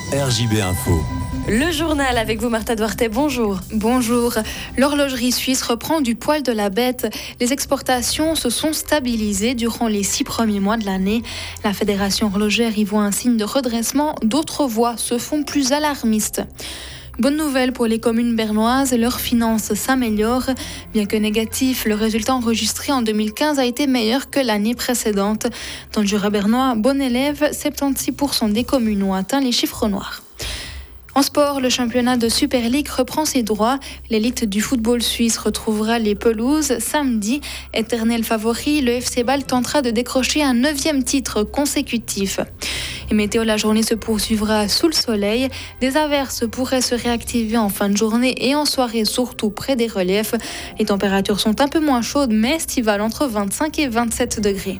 RJB Info. Le journal avec vous, Martha Duarte, bonjour. Bonjour. L'horlogerie suisse reprend du poil de la bête. Les exportations se sont stabilisées durant les 6 premiers mois de l'année. La Fédération horlogère y voit un signe de redressement. D'autres voix se font plus alarmistes. Bonne nouvelle pour les communes bernoises, leurs finances s'améliorent. Bien que négatif, le résultat enregistré en 2015 a été meilleur que l'année précédente. Dans le Jura bernois, bon élève, 76% des communes ont atteint les chiffres noirs. En sport, le championnat de Super League reprend ses droits. L'élite du football suisse retrouvera les pelouses. Samedi, éternel favori, le FC Bâle tentera de décrocher un 9e titre consécutif. Et météo, la journée se poursuivra sous le soleil. Des averses pourraient se réactiver en fin de journée et en soirée, surtout près des reliefs. Les températures sont un peu moins chaudes, mais estivales entre 25 et 27 degrés.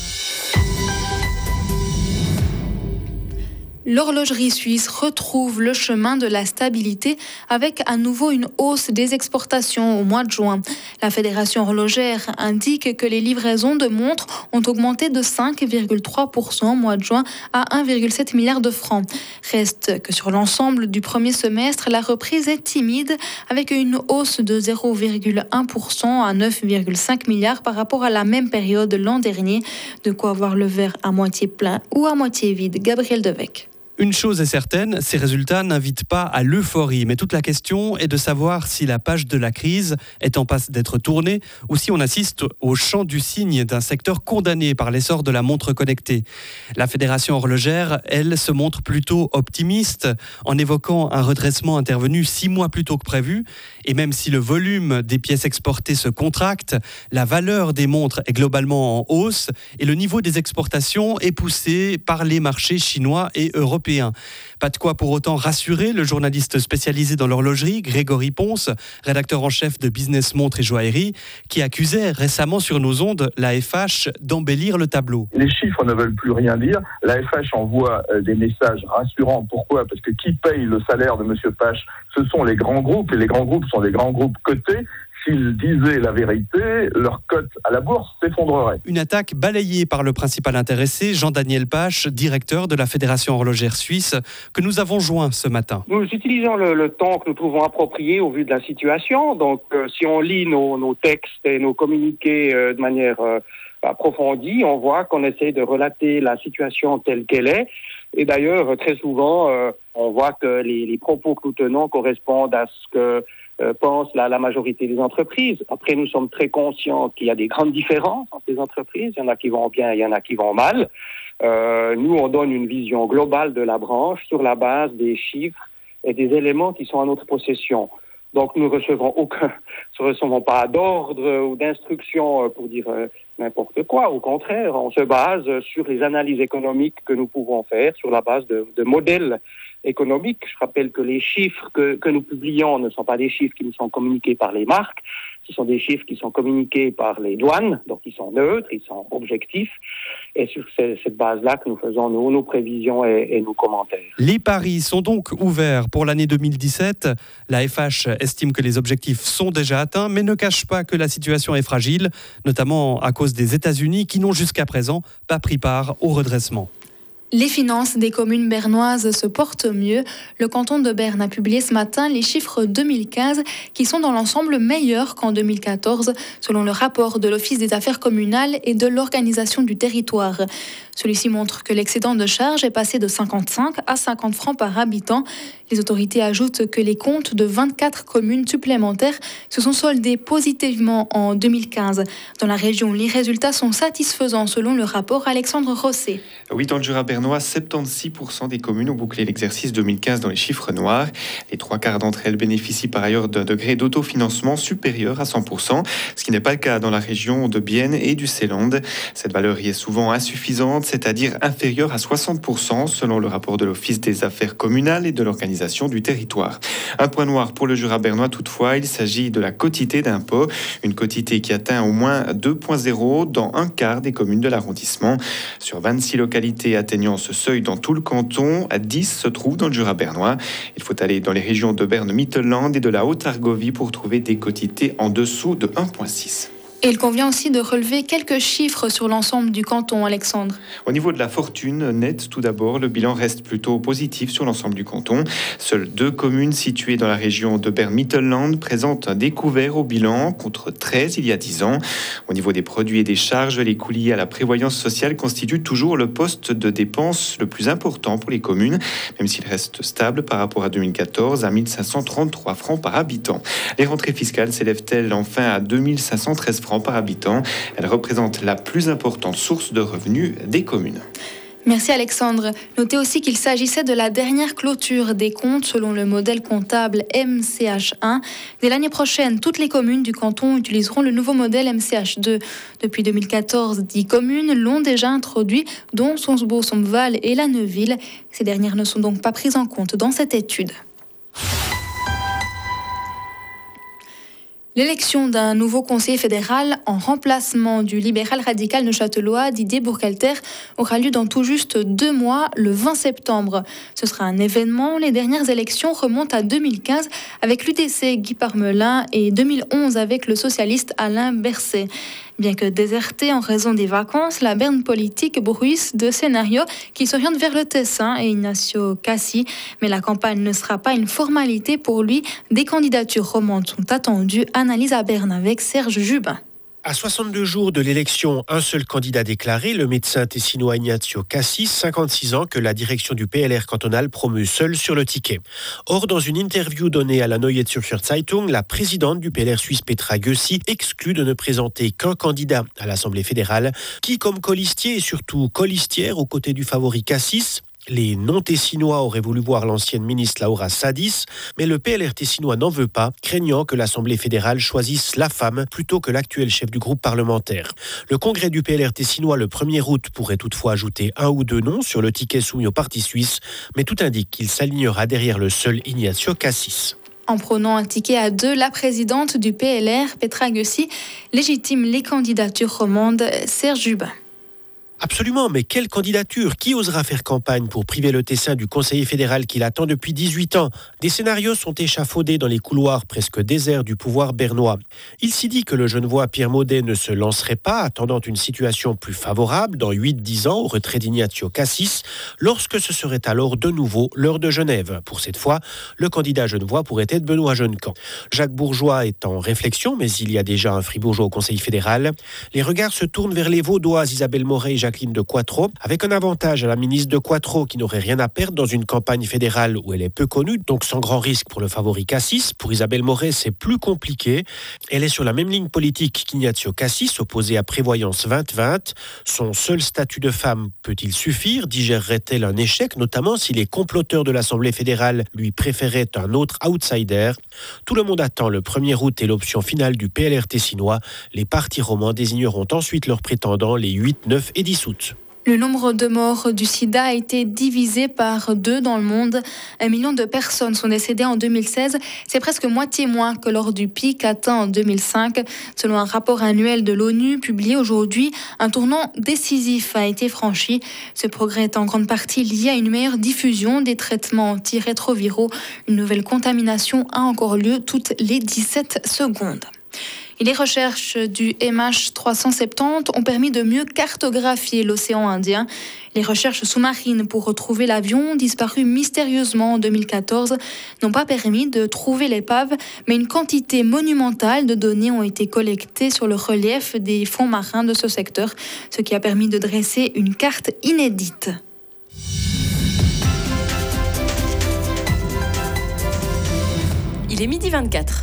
L'horlogerie suisse retrouve le chemin de la stabilité avec à nouveau une hausse des exportations au mois de juin. La Fédération horlogère indique que les livraisons de montres ont augmenté de 5,3% au mois de juin à 1,7 milliard de francs. Reste que sur l'ensemble du premier semestre, la reprise est timide avec une hausse de 0,1% à 9,5 milliards par rapport à la même période l'an dernier. De quoi voir le verre à moitié plein ou à moitié vide. Gabriel Devec. Une chose est certaine, ces résultats n'invitent pas à l'euphorie, mais toute la question est de savoir si la page de la crise est en passe d'être tournée ou si on assiste au chant du cygne d'un secteur condamné par l'essor de la montre connectée. La Fédération horlogère, elle, se montre plutôt optimiste en évoquant un redressement intervenu 6 mois plus tôt que prévu. Et même si le volume des pièces exportées se contracte, la valeur des montres est globalement en hausse et le niveau des exportations est poussé par les marchés chinois et européens. Pas de quoi pour autant rassurer le journaliste spécialisé dans l'horlogerie, Grégory Ponce, rédacteur en chef de Business Montres et Joaillerie, qui accusait récemment sur nos ondes la FH d'embellir le tableau. Les chiffres ne veulent plus rien dire. La FH envoie des messages rassurants. Pourquoi ? Parce que qui paye le salaire de M. Pache ? Ce sont les grands groupes, et les grands groupes sont des grands groupes cotés. S'ils disaient la vérité, leur cote à la bourse s'effondrerait. Une attaque balayée par le principal intéressé, Jean-Daniel Pache, directeur de la Fédération horlogère suisse, que nous avons joint ce matin. Nous utilisons le temps que nous trouvons approprié au vu de la situation. Donc, si on lit nos textes et nos communiqués de manière approfondie, on voit qu'on essaie de relater la situation telle qu'elle est. Et d'ailleurs, très souvent, on voit que les propos que nous tenons correspondent à ce que pense la majorité des entreprises. Après, nous sommes très conscients qu'il y a des grandes différences entre les entreprises. Il y en a qui vont bien, il y en a qui vont mal. Nous, on donne une vision globale de la branche sur la base des chiffres et des éléments qui sont à notre possession. Donc, nous ne recevons pas d'ordre ou d'instruction pour dire n'importe quoi. Au contraire, on se base sur les analyses économiques que nous pouvons faire sur la base de modèles économiques. Je rappelle que les chiffres que nous publions ne sont pas des chiffres qui nous sont communiqués par les marques, ce sont des chiffres qui sont communiqués par les douanes, donc ils sont neutres, ils sont objectifs, et sur cette base-là que nous faisons nos prévisions et nos commentaires. Les paris sont donc ouverts pour l'année 2017. La FH estime que les objectifs sont déjà atteints, mais ne cache pas que la situation est fragile, notamment à cause des États-Unis qui n'ont jusqu'à présent pas pris part au redressement. Les finances des communes bernoises se portent mieux. Le canton de Berne a publié ce matin les chiffres 2015 qui sont dans l'ensemble meilleurs qu'en 2014, selon le rapport de l'Office des affaires communales et de l'organisation du territoire. Celui-ci montre que l'excédent de charges est passé de 55 à 50 francs par habitant. Les autorités ajoutent que les comptes de 24 communes supplémentaires se sont soldés positivement en 2015. Dans la région, les résultats sont satisfaisants selon le rapport Alexandre Rosset. Oui, dans le Jura bernois, 76% des communes ont bouclé l'exercice 2015 dans les chiffres noirs. Les 3/4 d'entre elles bénéficient par ailleurs d'un degré d'autofinancement supérieur à 100%, ce qui n'est pas le cas dans la région de Bienne et du Seeland. Cette valeur y est souvent insuffisante, c'est-à-dire inférieure à 60% selon le rapport de l'Office des affaires communales et de l'organisation du territoire. Un point noir pour le Jura bernois toutefois, il s'agit de la quotité d'impôt, une quotité qui atteint au moins 2,0 dans 1/4 des communes de l'arrondissement. Sur 26 localités atteignant ce seuil dans tout le canton, 10 se trouvent dans le Jura bernois. Il faut aller dans les régions de Berne-Mittelland et de la Haute-Argovie pour trouver des quotités en dessous de 1,6. Et il convient aussi de relever quelques chiffres sur l'ensemble du canton, Alexandre. Au niveau de la fortune nette, tout d'abord, le bilan reste plutôt positif sur l'ensemble du canton. Seules 2 communes situées dans la région de Bern-Mittelland présentent un découvert au bilan contre 13 il y a 10 ans. Au niveau des produits et des charges, les coûts liés à la prévoyance sociale constituent toujours le poste de dépense le plus important pour les communes, même s'il reste stable par rapport à 2014 à 1533 francs par habitant. Les rentrées fiscales s'élèvent-elles enfin à 2513 francs par habitant. Elle représente la plus importante source de revenus des communes. Merci Alexandre. Notez aussi qu'il s'agissait de la dernière clôture des comptes selon le modèle comptable MCH1. Dès l'année prochaine, toutes les communes du canton utiliseront le nouveau modèle MCH2. Depuis 2014, 10 communes l'ont déjà introduit, dont Sonsbo, Sompval et La Neuville. Ces dernières ne sont donc pas prises en compte dans cette étude. L'élection d'un nouveau conseiller fédéral en remplacement du libéral radical neuchâtelois Didier Bourcalter aura lieu dans tout juste 2 mois, le 20 septembre. Ce sera un événement. Les dernières élections remontent à 2015 avec l'UDC Guy Parmelin et 2011 avec le socialiste Alain Berset. Bien que déserté en raison des vacances, la berne politique bruisse de scénarios qui s'orientent vers le Tessin et Ignacio Cassi. Mais la campagne ne sera pas une formalité pour lui. Des candidatures romandes sont attendues. Analyse à Berne avec Serge Jubin. À 62 jours de l'élection, un seul candidat déclaré, le médecin tessinois Ignacio Cassis, 56 ans, que la direction du PLR cantonal promeut seul sur le ticket. Or, dans une interview donnée à la Neue Zürcher Zeitung, la présidente du PLR suisse Petra Gössi exclut de ne présenter qu'un candidat à l'Assemblée fédérale, qui, comme colistier et surtout colistière aux côtés du favori Cassis, les non-tessinois auraient voulu voir l'ancienne ministre Laura Sadis, mais le PLR tessinois n'en veut pas, craignant que l'Assemblée fédérale choisisse la femme plutôt que l'actuel chef du groupe parlementaire. Le congrès du PLR tessinois le 1er août pourrait toutefois ajouter 1 ou 2 noms sur le ticket soumis au parti suisse, mais tout indique qu'il s'alignera derrière le seul Ignacio Cassis. En prenant un ticket à 2, la présidente du PLR, Petra Gössi, légitime les candidatures romandes. Serge Jubin. Absolument, mais quelle candidature? Qui osera faire campagne pour priver le Tessin du conseiller fédéral qu'il attend depuis 18 ans? Des scénarios sont échafaudés dans les couloirs presque déserts du pouvoir bernois. Il s'y dit que le Genevois Pierre Maudet ne se lancerait pas, attendant une situation plus favorable dans 8-10 ans au retrait d'Ignacio Cassis, lorsque ce serait alors de nouveau l'heure de Genève. Pour cette fois, le candidat genevois pourrait être Benoît Jeunecamp. Jacques Bourgeois est en réflexion, mais il y a déjà un fribourgeois au conseil fédéral. Les regards se tournent vers les Vaudoises Isabelle Moret et Jacqueline de Quattro, avec un avantage à la ministre de Quattro qui n'aurait rien à perdre dans une campagne fédérale où elle est peu connue, donc sans grand risque pour le favori Cassis. Pour Isabelle Moret, c'est plus compliqué. Elle est sur la même ligne politique qu'Ignacio Cassis, opposé à Prévoyance 2020. Son seul statut de femme peut-il suffire? Digérerait-elle un échec, notamment si les comploteurs de l'Assemblée fédérale lui préféraient un autre outsider? Tout le monde attend le 1er août et l'option finale du PLR tessinois. Les partis romans désigneront ensuite leurs prétendants les 8, 9 et 10 août. Le nombre de morts du sida a été divisé par 2 dans le monde. 1 million de personnes sont décédées en 2016. C'est presque moitié moins que lors du pic atteint en 2005. Selon un rapport annuel de l'ONU publié aujourd'hui, un tournant décisif a été franchi. Ce progrès est en grande partie lié à une meilleure diffusion des traitements antirétroviraux. Une nouvelle contamination a encore lieu toutes les 17 secondes. Et les recherches du MH370 ont permis de mieux cartographier l'océan Indien. Les recherches sous-marines pour retrouver l'avion disparu mystérieusement en 2014 n'ont pas permis de trouver l'épave, mais une quantité monumentale de données ont été collectées sur le relief des fonds marins de ce secteur, ce qui a permis de dresser une carte inédite. Il est 12h24.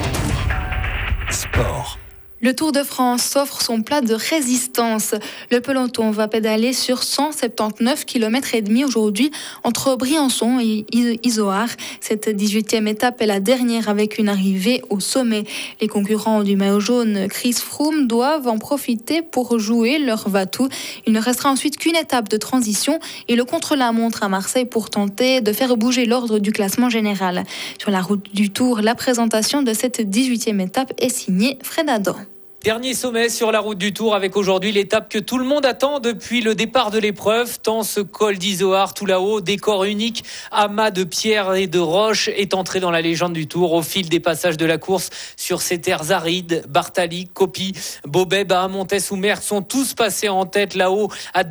Sport. Le Tour de France s'offre son plat de résistance. Le peloton va pédaler sur 179,5 km aujourd'hui entre Briançon et Izoard. Cette 18e étape est la dernière avec une arrivée au sommet. Les concurrents du maillot jaune, Chris Froome, doivent en profiter pour jouer leur va-tout. Il ne restera ensuite qu'une étape de transition et le contre-la-montre à Marseille pour tenter de faire bouger l'ordre du classement général. Sur la route du Tour, la présentation de cette 18e étape est signée Fred Adam. Dernier sommet sur la route du Tour avec aujourd'hui l'étape que tout le monde attend depuis le départ de l'épreuve, tant ce col d'Izoard tout là-haut, décor unique, amas de pierres et de roches, est entré dans la légende du Tour au fil des passages de la course sur ces terres arides. Bartali, Coppi, Bobet, Bahamontes ou Merckx sont tous passés en tête là-haut à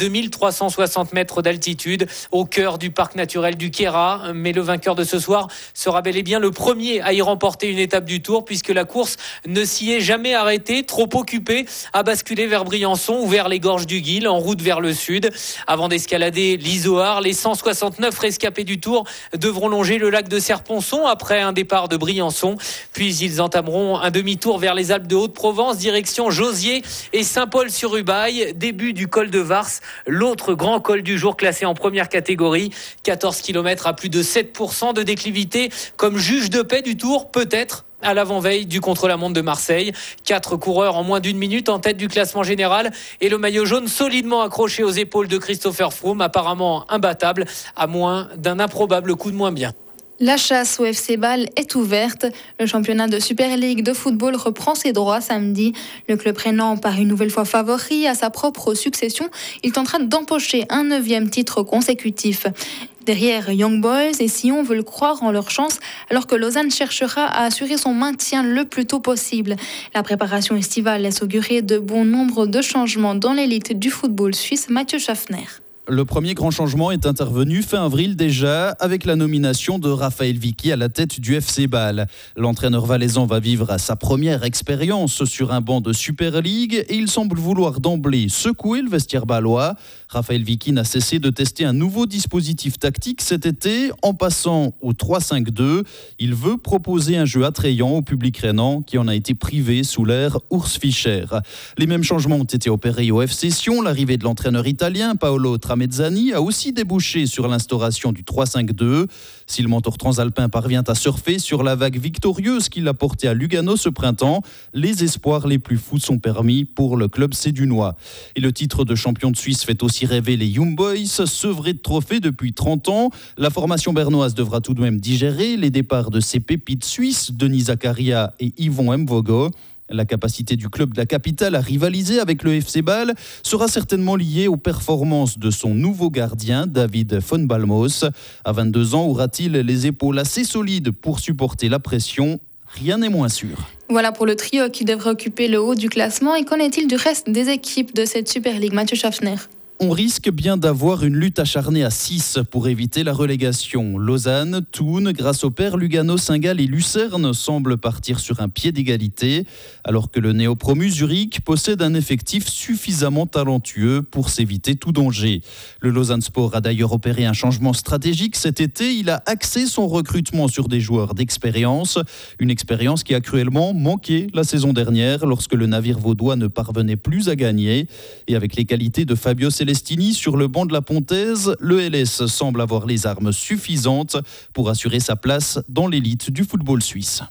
2360 mètres d'altitude au cœur du parc naturel du Queyras. Mais le vainqueur de ce soir sera bel et bien le premier à y remporter une étape du Tour puisque la course ne s'y est jamais arrêtée, trop occupé à basculer vers Briançon ou vers les gorges du Guil en route vers le sud. Avant d'escalader l'Izoard, les 169 rescapés du Tour devront longer le lac de Serponçon après un départ de Briançon. Puis ils entameront un demi-tour vers les Alpes de Haute-Provence, direction Josier et Saint-Paul-sur-Ubaye, début du col de Vars, l'autre grand col du jour classé en première catégorie. 14 km à plus de 7% de déclivité, comme juge de paix du Tour, peut-être à l'avant-veille du contre-la-montre de Marseille. 4 coureurs en moins d'une minute en tête du classement général et le maillot jaune solidement accroché aux épaules de Christopher Froome, apparemment imbattable, à moins d'un improbable coup de moins bien. La chasse au FC Bâle est ouverte. Le championnat de Super League de football reprend ses droits samedi. Le club rhénan part une nouvelle fois favori à sa propre succession. Il tentera d'empocher un 9e titre consécutif. Derrière, Young Boys et Sion veulent croire en leur chance alors que Lausanne cherchera à assurer son maintien le plus tôt possible. La préparation estivale laisse augurer de bon nombre de changements dans l'élite du football suisse. Mathieu Schaffner. Le premier grand changement est intervenu fin avril déjà avec la nomination de Raphaël Vicky à la tête du FC Bâle. L'entraîneur valaisan va vivre sa première expérience sur un banc de Super League et il semble vouloir d'emblée secouer le vestiaire bâlois. Raphaël Vicky n'a cessé de tester un nouveau dispositif tactique cet été en passant au 3-5-2. Il veut proposer un jeu attrayant au public rhénan qui en a été privé sous l'ère Urs Fischer. Les mêmes changements ont été opérés au FC Sion. L'arrivée de l'entraîneur italien Paolo Tramezzani a aussi débouché sur l'instauration du 3-5-2. Si le mentor transalpin parvient à surfer sur la vague victorieuse qu'il a portée à Lugano ce printemps, les espoirs les plus fous sont permis pour le club sédunois. Et le titre de champion de Suisse fait aussi rêver les Young Boys, sevrés de trophées depuis 30 ans. La formation bernoise devra tout de même digérer les départs de ses pépites suisses, Denis Zakaria et Yvon Mvogo. La capacité du club de la capitale à rivaliser avec le FC Bâle sera certainement liée aux performances de son nouveau gardien, David von Balmos. À 22 ans, aura-t-il les épaules assez solides pour supporter la pression ? Rien n'est moins sûr. Voilà pour le trio qui devrait occuper le haut du classement. Et qu'en est-il du reste des équipes de cette Super League ? Mathieu Schaffner. On risque bien d'avoir une lutte acharnée à 6 pour éviter la relégation. Lausanne, Thun, grâce aux pairs Lugano, Saint-Gall et Lucerne semblent partir sur un pied d'égalité, alors que le néo-promu Zurich possède un effectif suffisamment talentueux pour s'éviter tout danger. Le Lausanne Sport a d'ailleurs opéré un changement stratégique cet été. Il a axé son recrutement sur des joueurs d'expérience, une expérience qui a cruellement manqué la saison dernière lorsque le navire vaudois ne parvenait plus à gagner. Et avec les qualités de Fabio Celestini sur le banc de la Pontaise, le LS semble avoir les armes suffisantes pour assurer sa place dans l'élite du football suisse.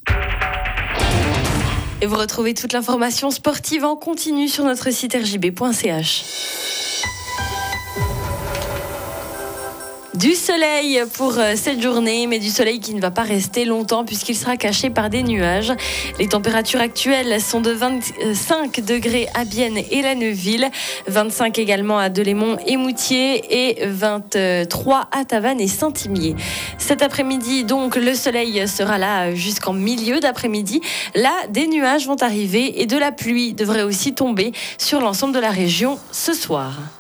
Et vous retrouvez toute l'information sportive en continu sur notre site rjb.ch. Du soleil pour cette journée, mais du soleil qui ne va pas rester longtemps puisqu'il sera caché par des nuages. Les températures actuelles sont de 25 degrés à Bienne et la Neuville, 25 également à Delémont et Moutier et 23 à Tavannes et Saint-Imier. Cet après-midi, donc, le soleil sera là jusqu'en milieu d'après-midi. Là, des nuages vont arriver et de la pluie devrait aussi tomber sur l'ensemble de la région ce soir.